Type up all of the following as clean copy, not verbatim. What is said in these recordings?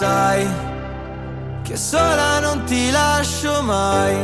sai che sola non ti lascio mai.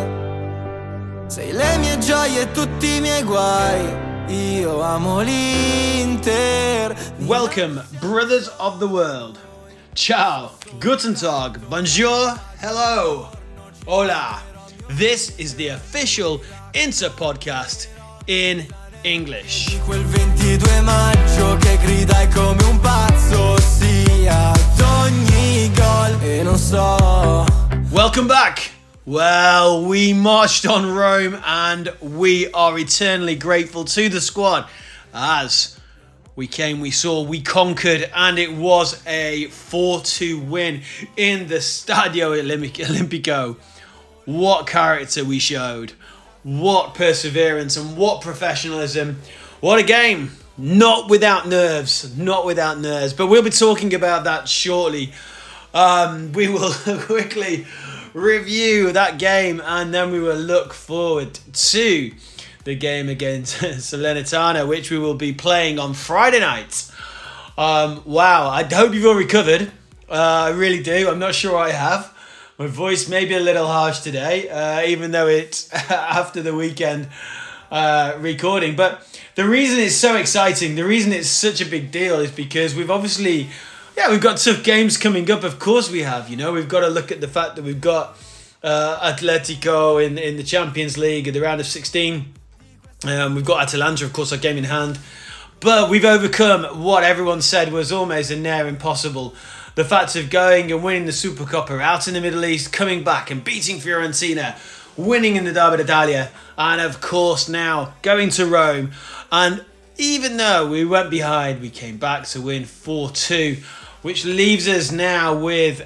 Sei le mie gioie e tutti I miei guai. Io amo l'Inter. Welcome, brothers of the world. Ciao, guten tag, bonjour, hello, hola. This is the official Inter podcast in English. Quel 22 maggio che gridai come un pazzo, sì, ad ogni gol e non so. Welcome back. Well, we marched on Rome and we are eternally grateful to the squad as we came, we saw, we conquered, and it was a 4-2 win in the Stadio Olimpico. What character we showed. What perseverance and what professionalism. What a game. Not without nerves. Not without nerves. But we'll be talking about that shortly. We will quickly review that game and then we will look forward to the game against Salernitana, which we will be playing on Friday night. Wow. I hope you've all recovered. I really do. I'm not sure I have. My voice may be a little harsh today, even though it's after the weekend recording. But the reason it's so exciting, the reason it's such a big deal is because we've obviously, we've got tough games coming up. Of course we have, we've got to look at the fact that we've got Atletico in the Champions League at the round of 16. We've got Atalanta, of course, our game in hand. But we've overcome what everyone said was almost a near impossible. The fact of going and winning the Supercoppa out in the Middle East, coming back and beating Fiorentina, winning in the Derby d'Italia, and of course now going to Rome. And even though we went behind, we came back to win 4-2, which leaves us now with,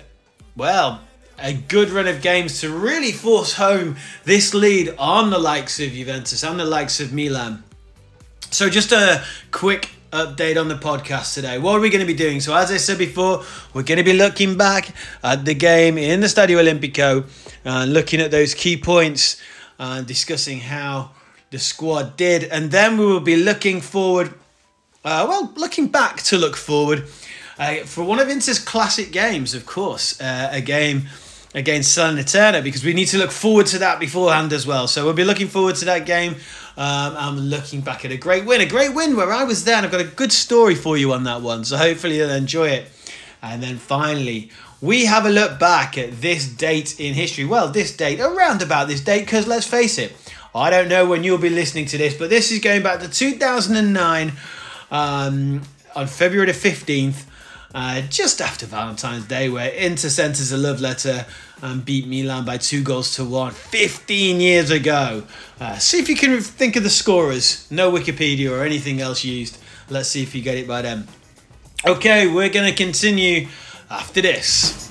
a good run of games to really force home this lead on the likes of Juventus and the likes of Milan. So just a quick update on the podcast today. What are we going to be doing? So as I said before, we're going to be looking back at the game in the Stadio Olimpico and looking at those key points and discussing how the squad did. And then we will be looking forward, looking back to look forward for one of Inter's classic games, of course, a game against Salernitana, because we need to look forward to that beforehand as well. So we'll be looking forward to that game. I'm looking back at a great win where I was there, and I've got a good story for you on that one, so hopefully you'll enjoy it. And then finally, we have a look back at this date in history. Well, around about this date, because let's face it, I don't know when you'll be listening to this, but this is going back to 2009 on February the 15th, just after Valentine's Day, where Inter sent us a love letter and beat Milan by 2-1 15 years ago. See if you can think of the scorers. No Wikipedia or anything else used. Let's see if you get it by then. Okay, we're going to continue after this.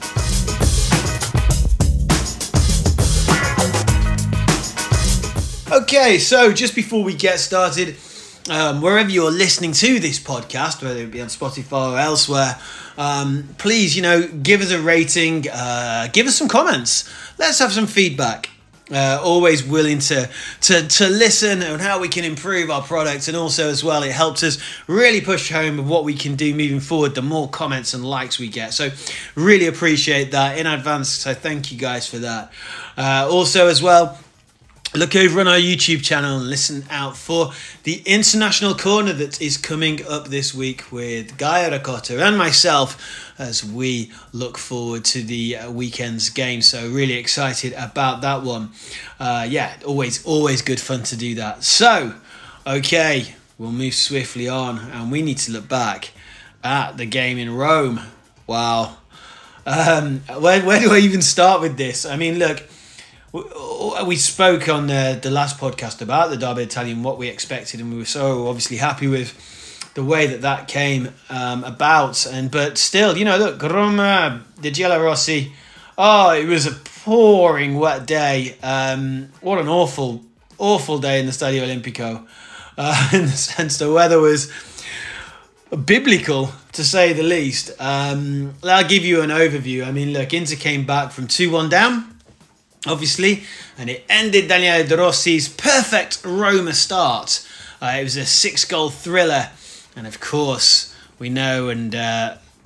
Okay, so just before we get started, wherever you're listening to this podcast, whether it be on Spotify or elsewhere, please, give us a rating, give us some comments. Let's have some feedback. Always willing to listen on how we can improve our product, and also as well, it helps us really push home what we can do moving forward, the more comments and likes we get. So really appreciate that in advance. So thank you guys for that. Also as well, look over on our YouTube channel and listen out for the International Corner that is coming up this week with Gaia Ricotta and myself as we look forward to the weekend's game. So really excited about that one. Always good fun to do that. So, okay, we'll move swiftly on and we need to look back at the game in Rome. Wow. Where do I even start with this? I mean, look, we spoke on the last podcast about the Derby d'Italia and what we expected, and we were so obviously happy with the way that came about. But still, look, Roma, the Giallorossi, it was a pouring wet day. What an awful day in the Stadio Olimpico. In the sense the weather was biblical, to say the least. I'll give you an overview. I mean, look, Inter came back from 2-1 down, obviously, and it ended Daniele De Rossi's perfect Roma start. It was a 6-goal thriller, and of course we know, and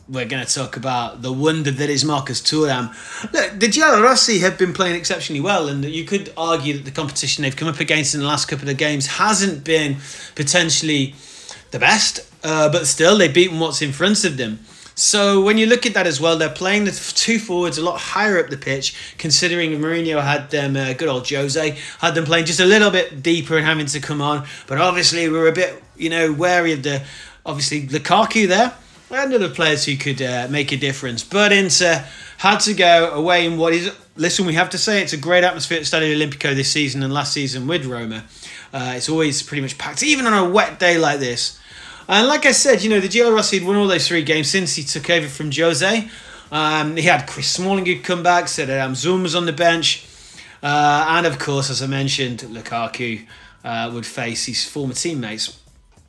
we're going to talk about the wonder that is Marcus Thuram. Look, the Giallorossi have been playing exceptionally well, and you could argue that the competition they've come up against in the last couple of games hasn't been potentially the best, but still they've beaten what's in front of them. So when you look at that as well, they're playing the two forwards a lot higher up the pitch, considering Mourinho had them, good old Jose, had them playing just a little bit deeper and having to come on. But obviously we're a bit, wary of obviously Lukaku there, and other players who could make a difference. But Inter had to go away in what is, listen, we have to say it's a great atmosphere at Stadio Olimpico this season and last season with Roma. It's always pretty much packed, even on a wet day like this. And like I said, the Giallorossi had won all those 3 games since he took over from Jose. He had Chris Smalling who'd come back, said Zoom was on the bench. And of course, as I mentioned, Lukaku would face his former teammates.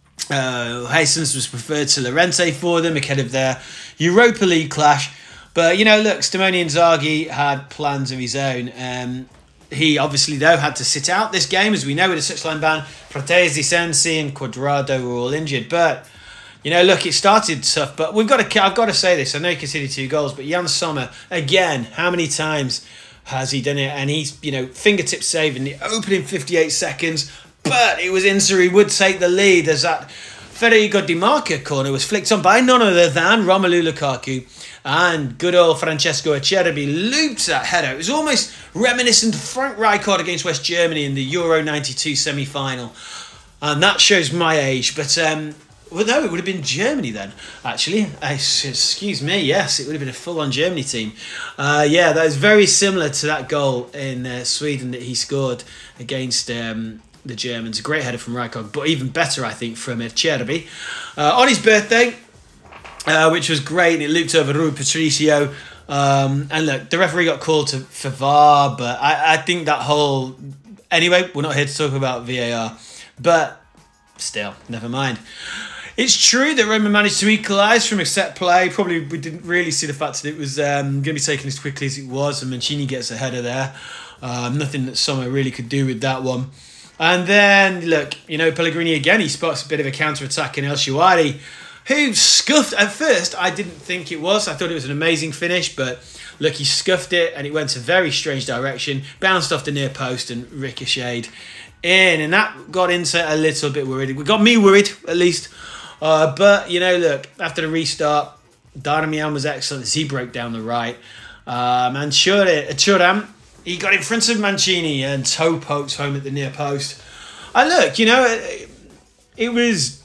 Jesus was preferred to Llorente for them ahead of their Europa League clash. But, look, Simone Inzaghi had plans of his own. He obviously, though, had to sit out this game, as we know, with a touchline ban. Fratesi, Sensi and Cuadrado were all injured. But, look, it started tough. But I've got to say this. I know he conceded 2 goals, but Jan Sommer, again, how many times has he done it? And he's, fingertip save in the opening 58 seconds. But it was Inter who would take the lead as that Federico Di Marca corner was flicked on by none other than Romelu Lukaku. And good old Francesco Acerbi looped that header. It was almost reminiscent of Frank Rijkaard against West Germany in the Euro 92 semi-final. And that shows my age. But, it would have been Germany then, actually. Excuse me, yes, it would have been a full-on Germany team. That is very similar to that goal in Sweden that he scored against the Germans. A great header from Rijkaard, but even better, I think, from Acerbi. On his birthday, which was great, and it looped over Rui Patricio. And look, the referee got called for VAR, but I think that whole... Anyway, we're not here to talk about VAR, but still, never mind. It's true that Roma managed to equalise from a set play. Probably we didn't really see the fact that it was going to be taken as quickly as it was, and Mancini gets a header there. Nothing that Sommer really could do with that one. And then, look, Pellegrini again, he sparks a bit of a counter-attack in El Shaarawy, who scuffed. At first, I didn't think it was. I thought it was an amazing finish, but look, he scuffed it and it went a very strange direction, bounced off the near post and ricocheted in, and that got Inter a little bit worried. It got me worried, at least. But, look, after the restart, Darmian was excellent as he broke down the right. And Thuram, he got in front of Mancini and toe poked home at the near post. And look, it was...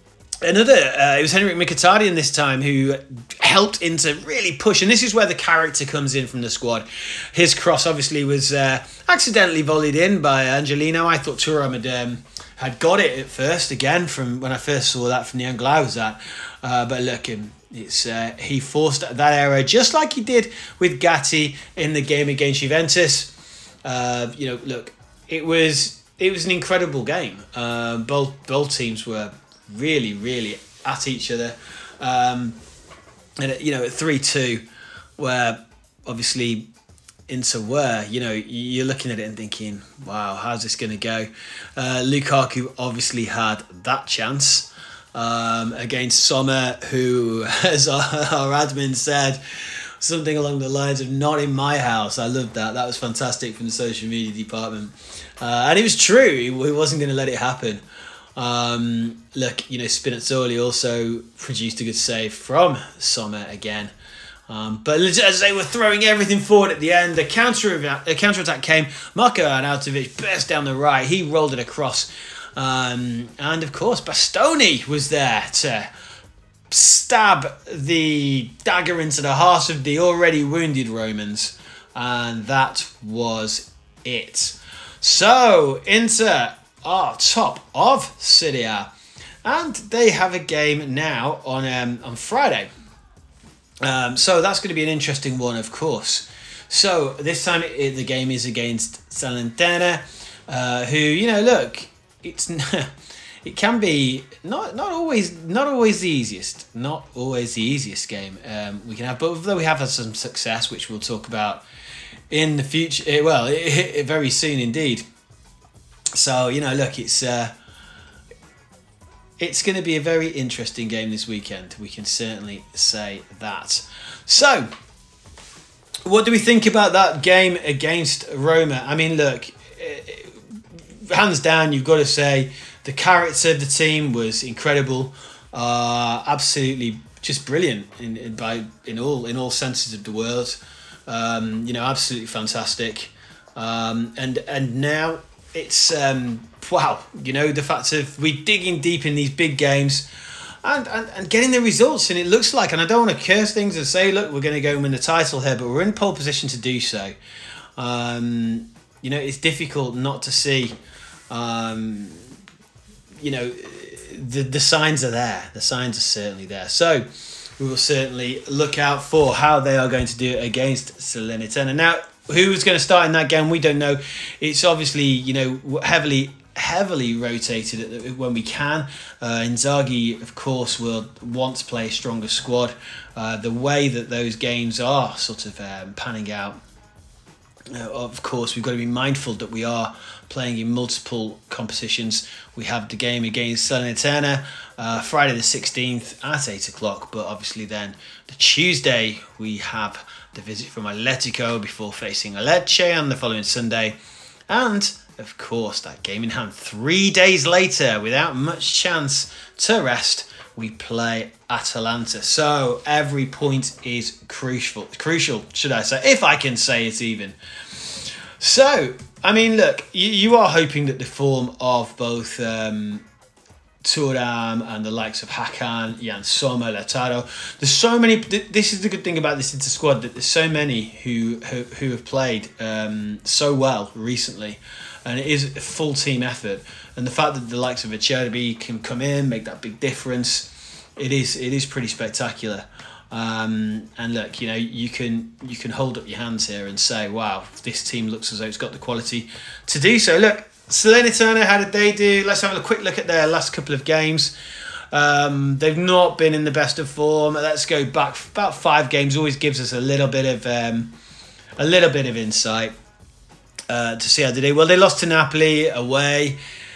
it was Henrik Mkhitaryan this time who helped Inter really push, and this is where the character comes in from the squad. His cross obviously was accidentally volleyed in by Angelino. I thought Thuram had got it at first, again, from when I first saw that from the angle I was at. But look, he forced that error just like he did with Gatti in the game against Juventus. Look, it was an incredible game. Both teams were really, really at each other. And at 3-2, where obviously Inter were, you're looking at it and thinking, wow, how's this going to go? Lukaku obviously had that chance against Sommer, who, as our admin said, something along the lines of "not in my house." I loved that. That was fantastic from the social media department. And it was true. He wasn't going to let it happen. Look, Spinazzola also produced a good save from Sommer again. But as they were throwing everything forward at the end, the counter-attack came. Marko Arnautovic burst down the right. He rolled it across. And of course, Bastoni was there to stab the dagger into the heart of the already wounded Romans. And that was it. So, Inter are top of Serie A, and they have a game now on Friday. So that's going to be an interesting one, of course. So this time the game is against Salernitana, who look, it can be not always the easiest, game we can have, but though we have had some success, which we'll talk about in the future. Very soon indeed. So look, it's going to be a very interesting game this weekend. We can certainly say that. So, what do we think about that game against Roma? I mean, look, hands down, you've got to say the character of the team was incredible. Absolutely just brilliant in all senses of the word. Absolutely fantastic. And now it's wow. The fact of we digging deep in these big games and getting the results, and it looks like. And I don't want to curse things and say, look, we're going to go and win the title here, but we're in pole position to do so. It's difficult not to see. The signs are there. The signs are certainly there. So we will certainly look out for how they are going to do it against Salernitana. Now, who's going to start in that game? We don't know. It's obviously, heavily rotated when we can. Inzaghi, of course, will want to play a stronger squad. The way that those games are sort of panning out, of course, we've got to be mindful that we are playing in multiple competitions. We have the game against Salernitana Friday the 16th at 8 o'clock, but obviously then the Tuesday we have the visit from Atletico before facing Lecce on the following Sunday, and of course that game in hand 3 days later without much chance to rest. We play Atalanta. So every point is crucial, should I say, if I can say it even. So, I mean, look, you are hoping that the form of both Thuram and the likes of Hakan, Jan Sommer, Lautaro, there's so many. This is the good thing about this Inter squad, that there's so many who have played so well recently, and it is a full team effort. And the fact that the likes of Acerbi can come in, make that big difference, it is pretty spectacular. And look, you can hold up your hands here and say, wow, this team looks as though it's got the quality to do so. Look, Salernitana, how did they do? Let's have a quick look at their last couple of games. They've not been in the best of form. Let's go back about 5 games. Always gives us a little bit of insight to see how they do. Well, they lost to Napoli away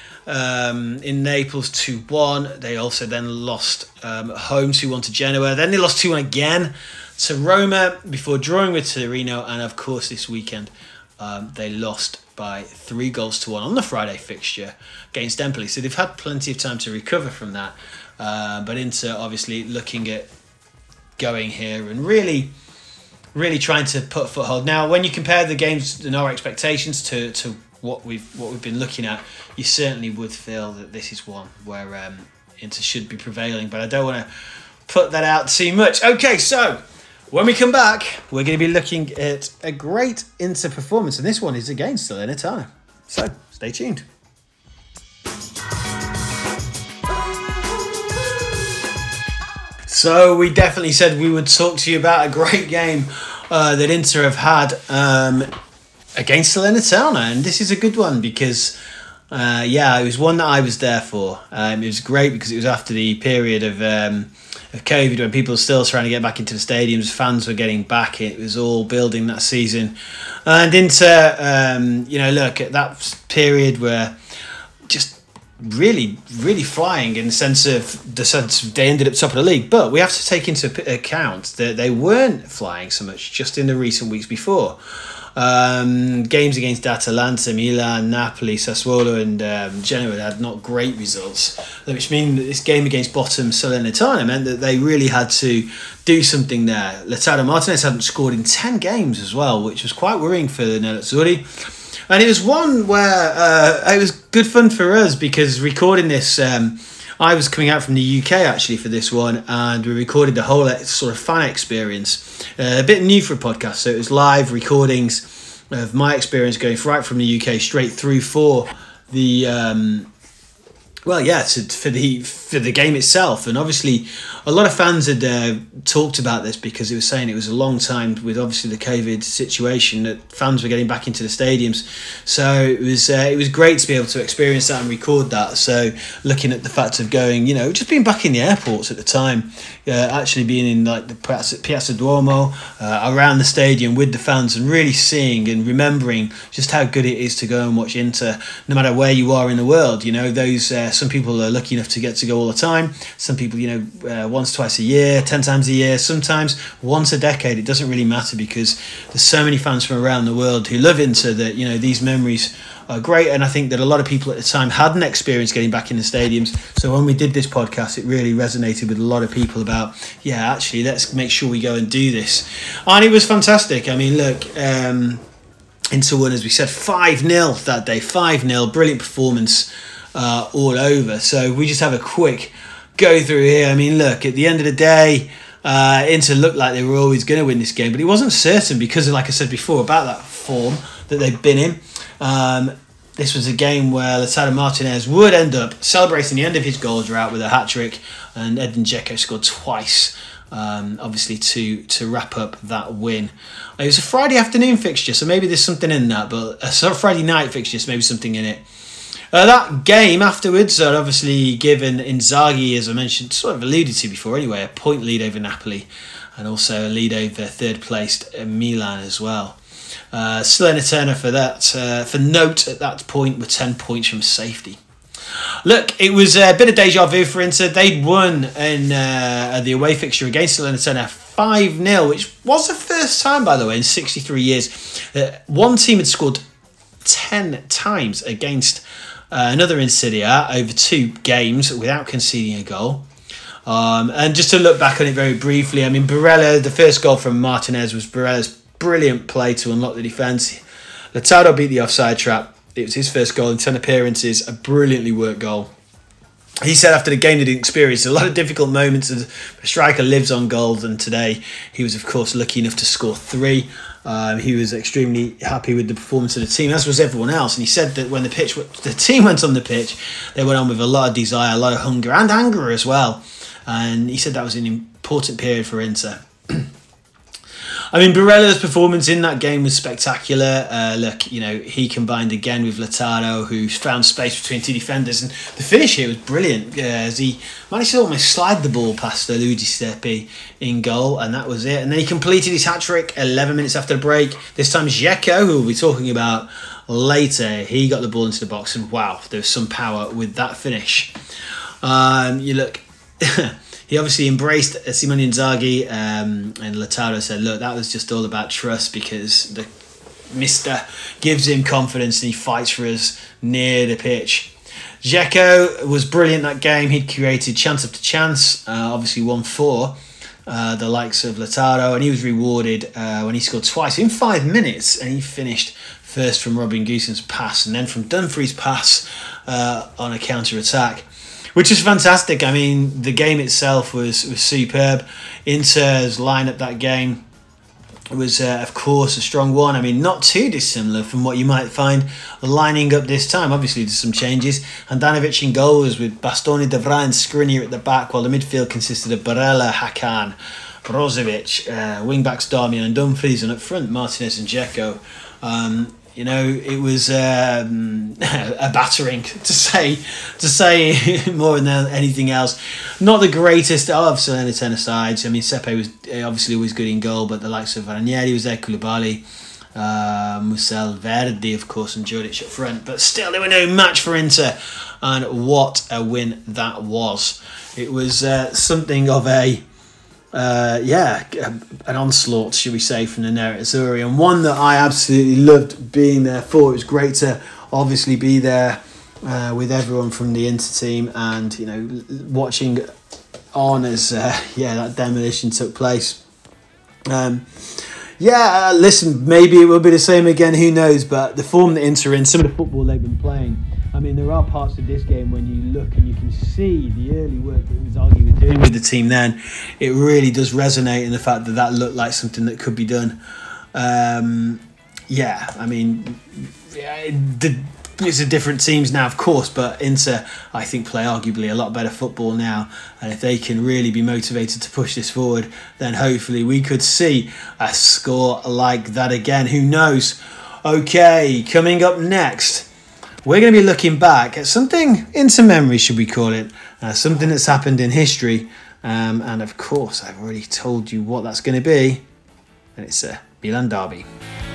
in Naples 2-1. They also then lost home 2-1 to Genoa. Then they lost 2-1 again to Roma before drawing with Torino. And of course, this weekend they lost by 3-1 on the Friday fixture against Empoli. So they've had plenty of time to recover from that. But Inter obviously looking at going here and really trying to put a foothold. Now, when you compare the games and our expectations to what we've been looking at, you certainly would feel that this is one where Inter should be prevailing. But I don't want to put that out too much. Okay, so when we come back, we're going to be looking at a great Inter performance, and this one is against Salernitana. So stay tuned. So we definitely said we would talk to you about a great game that Inter have had against Salernitana, and this is a good one because it was one that I was there for. It was great because it was after the period of COVID when people were still trying to get back into the stadiums, fans were getting back, it was all building that season, and Inter look at that period where just really flying in the sense of they ended up top of the league. But we have to take into account that they weren't flying so much just in the recent weeks before. Games against Atalanta, Milan, Napoli, Sassuolo and Genoa had not great results, which means that this game against bottom Salernitana meant that they really had to do something there. Lautaro Martinez hadn't scored in 10 games as well, which was quite worrying for the Nerazzurri. And it was one where it was good fun for us because recording this, I was coming out from the UK actually for this one, and we recorded the whole sort of fan experience. A bit new for a podcast, so it was live recordings of my experience going right from the UK straight through for the for the game itself. And obviously a lot of fans had talked about this because it was saying it was a long time with obviously the COVID situation that fans were getting back into the stadiums. So it was great to be able to experience that and record that. So looking at the fact of going, just being back in the airports at the time, actually being in like the Piazza Duomo, around the stadium with the fans, and really seeing and remembering just how good it is to go and watch Inter, no matter where you are in the world. You know, those some people are lucky enough to get to go all the time. Some people, once, twice a year, 10 times a year, sometimes once a decade. It doesn't really matter, because there's so many fans from around the world who love Inter that, these memories are great. And I think that a lot of people at the time hadn't experienced getting back in the stadiums. So when we did this podcast, it really resonated with a lot of people about, actually, let's make sure we go and do this. And it was fantastic. I mean, look, Inter won, as we said, 5-0 that day. 5-0, brilliant performance all over. So we just have a quick go through here. I mean, look, at the end of the day, Inter looked like they were always going to win this game, but it wasn't certain because, like I said before, about that form that they've been in. This was a game where Lautaro Martinez would end up celebrating the end of his goal drought with a hat-trick, and Edin Dzeko scored twice, obviously to wrap up that win. It was a Friday afternoon fixture, so maybe there's something in that, but a Friday night fixture, so maybe something in it. That game afterwards had obviously given Inzaghi, as I mentioned, sort of alluded to before anyway, a point lead over Napoli, and also a lead over third-placed Milan as well. Salernitana for note at that point were 10 points from safety. Look, it was a bit of deja vu for Inter. They'd won in the away fixture against Salernitana 5-0, which was the first time, by the way, in 63 years that one team had scored 10 times against another in Serie A over 2 games without conceding a goal. And just to look back on it very briefly, I mean, Barella, the first goal from Martinez was Barella's brilliant play to unlock the defence. Lautaro beat the offside trap. It was his first goal in 10 appearances, a brilliantly worked goal. He said after the game that he experienced a lot of difficult moments as a striker lives on goals, and today he was, of course, lucky enough to score 3. He was extremely happy with the performance of the team, as was everyone else. And he said that when the team went on the pitch, they went on with a lot of desire, a lot of hunger and anger as well. And he said that was an important period for Inter. I mean, Barella's performance in that game was spectacular. He combined again with Lautaro, who found space between 2 defenders, and the finish here was brilliant as he managed to almost slide the ball past Luigi Steppi in goal, and that was it. And then he completed his hat-trick 11 minutes after the break. This time Dzeko, who we'll be talking about later, he got the ball into the box, and wow, there was some power with that finish. He obviously embraced Simone Inzaghi, and Lautaro said, look, that was just all about trust, because the Mister gives him confidence and he fights for us near the pitch. Dzeko was brilliant that game. He'd created chance after chance, obviously won 4, the likes of Lautaro, and he was rewarded when he scored twice in 5 minutes, and he finished first from Robin Gosens' pass and then from Dumfries' pass on a counter-attack, which is fantastic. I mean, the game itself was superb. Inter's lineup that game was, of course, a strong one. I mean, not too dissimilar from what you might find lining up this time. Obviously, there's some changes. Handanovic in goals with Bastoni, De Vrij and Skriniar at the back, while the midfield consisted of Barella, Hakan, Brozovic, wing-backs Darmian and Dumfries, and up front, Martinez and Dzeko. It was a battering, to say more than anything else. Not the greatest of Salernitana sides. I mean, Sepe was obviously always good in goal, but the likes of Ranieri was there, Koulibaly, Musel Verdi, of course, and Jodic up front. But still, they were no match for Inter, and what a win that was. It was something of an onslaught, should we say, from the Nerazzurri, and one that I absolutely loved being there for. It was great to obviously be there with everyone from the Inter team, and watching on as that demolition took place. Listen, maybe it will be the same again, who knows, but the form that Inter are in, some of the football they've been playing, I mean, there are parts of this game when you look and you can see the early work that Inzaghi was doing with the team then. It really does resonate in the fact that looked like something that could be done. It's a different teams now, of course, but Inter, I think, play arguably a lot better football now. And if they can really be motivated to push this forward, then hopefully we could see a score like that again. Who knows? Okay, coming up next, we're going to be looking back at something into memory, should we call it, something that's happened in history, And of course, I've already told you what that's going to be. And it's a Milan derby.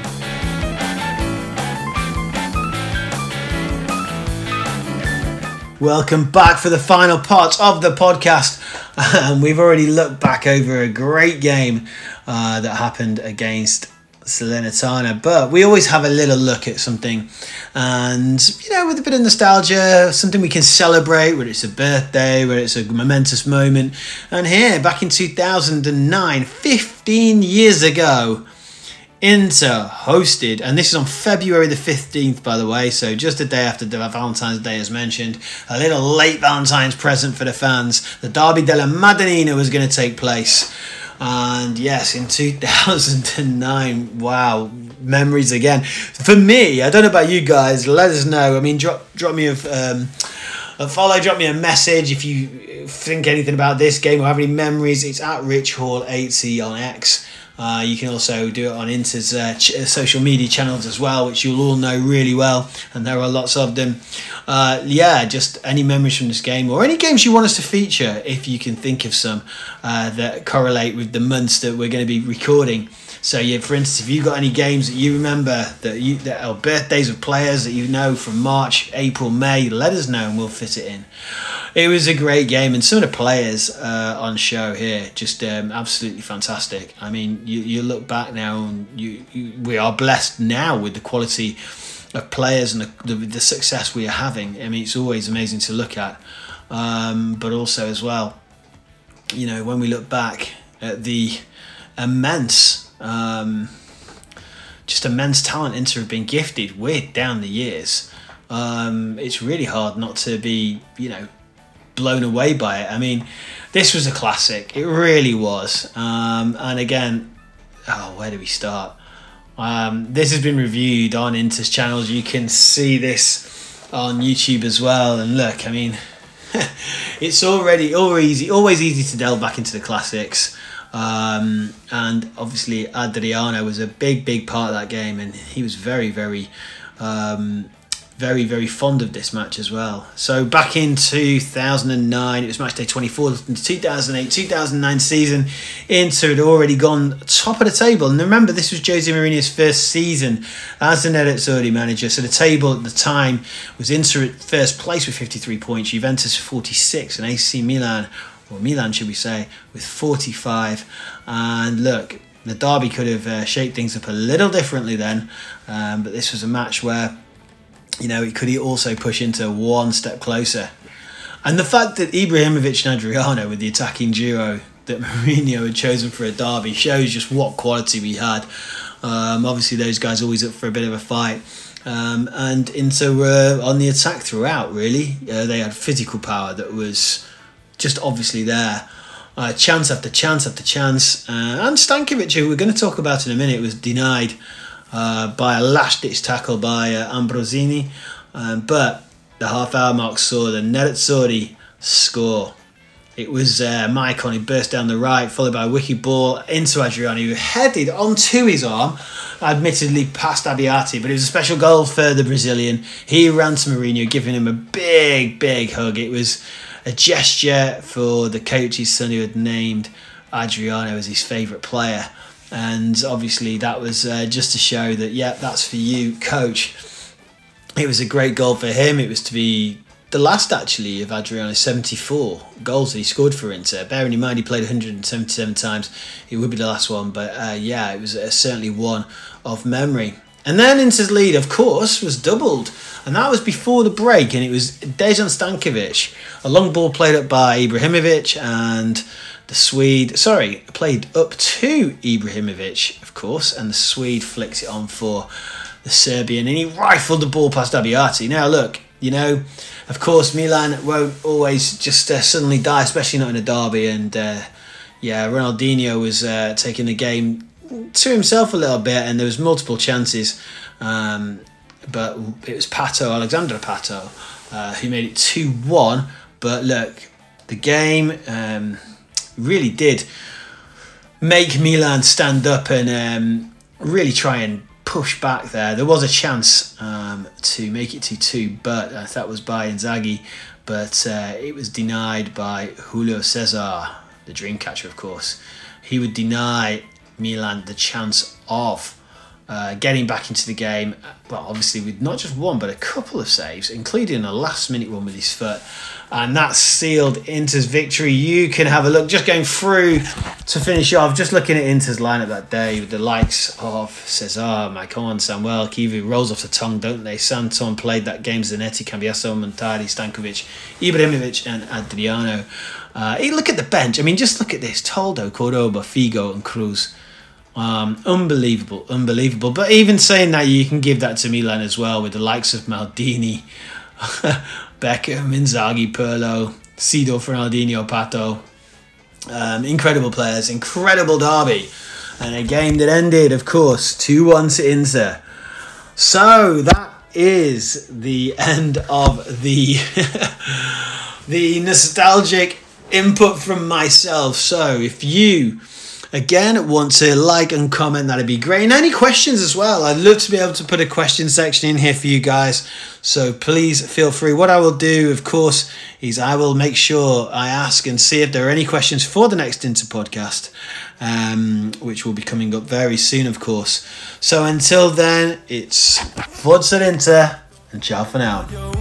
Welcome back for the final part of the podcast. And we've already looked back over a great game that happened against Salernitana, but we always have a little look at something, and you know, with a bit of nostalgia, something we can celebrate, whether it's a birthday, whether it's a momentous moment. And here, back in 2009, 15 years ago, Inter hosted, and this is on February the 15th, by the way, so just a day after Valentine's Day, as mentioned, a little late Valentine's present for the fans. The Derby della Madonnina was going to take place. And yes, in 2009, wow, memories again. For me, I don't know about you guys, let us know. I mean, drop me a follow, drop me a message if you think anything about this game or have any memories. It's at Rich Hall 80 on X. You can also do it on Inter's social media channels as well, which you'll all know really well, and there are lots of them. Just any memories from this game, or any games you want us to feature, if you can think of some that correlate with the months that we're going to be recording. So yeah, for instance, if you've got any games that you remember that are birthdays of players that you know from March, April, May, let us know and we'll fit it in. It was a great game, and some of the players on show here just absolutely fantastic. I mean, you look back now, and we are blessed now with the quality of players and the success we are having. I mean, it's always amazing to look at, but also as well, you know, when we look back at the immense talent Inter have been gifted with down the years, it's really hard not to be, you know, blown away by it. I mean, this was a classic. It really was. And again, where do we start? This has been reviewed on Inter's channels. You can see this on YouTube as well. And look, I mean, it's always easy to delve back into the classics. And obviously Adriano was a big part of that game, and he was very fond of this match as well. So back in 2009, it was match day 24, the 2008-2009 season, Inter had already gone top of the table. And remember, this was Jose Mourinho's first season as the Nerazzurri manager. So the table at the time was Inter at first place with 53 points, Juventus 46, and AC Milan, or Milan should we say, with 45. And look, the derby could have shaped things up a little differently then, but this was a match where, you know, it could also push into one step closer. And the fact that Ibrahimovic and Adriano were the attacking duo that Mourinho had chosen for a derby shows just what quality we had. Obviously, those guys always up for a bit of a fight. And Inter were on the attack throughout, really. They had physical power that was just obviously there. Chance after chance after chance. And Stankovic, who we're going to talk about in a minute, was denied by a last-ditch tackle by Ambrosini, but the half-hour mark saw the Nerazzurri score. It was Maicon who burst down the right, followed by a wicked ball into Adriano, who headed onto his arm, admittedly past Abbiati, but it was a special goal for the Brazilian. He ran to Mourinho, giving him a big hug. It was a gesture for the coach's son, who had named Adriano as his favourite player. And obviously that was just to show that, yeah, that's for you, coach. It was a great goal for him. It was to be the last, actually, of Adriano's 74 goals that he scored for Inter. Bearing in mind he played 177 times, it would be the last one. But it was certainly one of memory. And then Inter's lead, of course, was doubled. And that was before the break. And it was Dejan Stankovic. A long ball played up by Ibrahimovic, and the Swede, played up to Ibrahimovic, of course, and the Swede flicks it on for the Serbian, and he rifled the ball past Abbiati. Now, look, you know, of course, Milan won't always just suddenly die, especially not in a derby, and Ronaldinho was taking the game to himself a little bit, and there was multiple chances, but it was Alexandre Pato, who made it 2-1, but look, the game really did make Milan stand up and really try and push back there. There was a chance to make it 2-2, but that was by Inzaghi, but it was denied by Julio Cesar, the Dreamcatcher, of course, he would deny Milan the chance of getting back into the game. Well, obviously with not just one but a couple of saves, including a last minute one with his foot, and that sealed Inter's victory. You can have a look, just going through to finish off, just looking at Inter's lineup that day with the likes of Cesar, Maicon, Samuel, Kivu, rolls off the tongue, don't they? Santon played that game, Zanetti, Cambiasso, Montari, Stankovic, Ibrahimovic and Adriano. Look at the bench. I mean, just look at this. Toldo, Cordoba, Figo and Cruz. Unbelievable. But even saying that, you can give that to Milan as well, with the likes of Maldini, Beckham, Inzaghi, Pirlo, Sido, Fernandinho, Pato. Incredible players, incredible derby, and a game that ended, of course, 2-1 to Inter. So that is the end of the the nostalgic input from myself. So if you again want to like and comment, that'd be great, and any questions as well. I'd love to be able to put a question section in here for you guys, so please feel free. What I will do, of course, is I will make sure I ask and see if there are any questions for the next Inter podcast, which will be coming up very soon, of course. So until then, it's Forza Inter and ciao for now.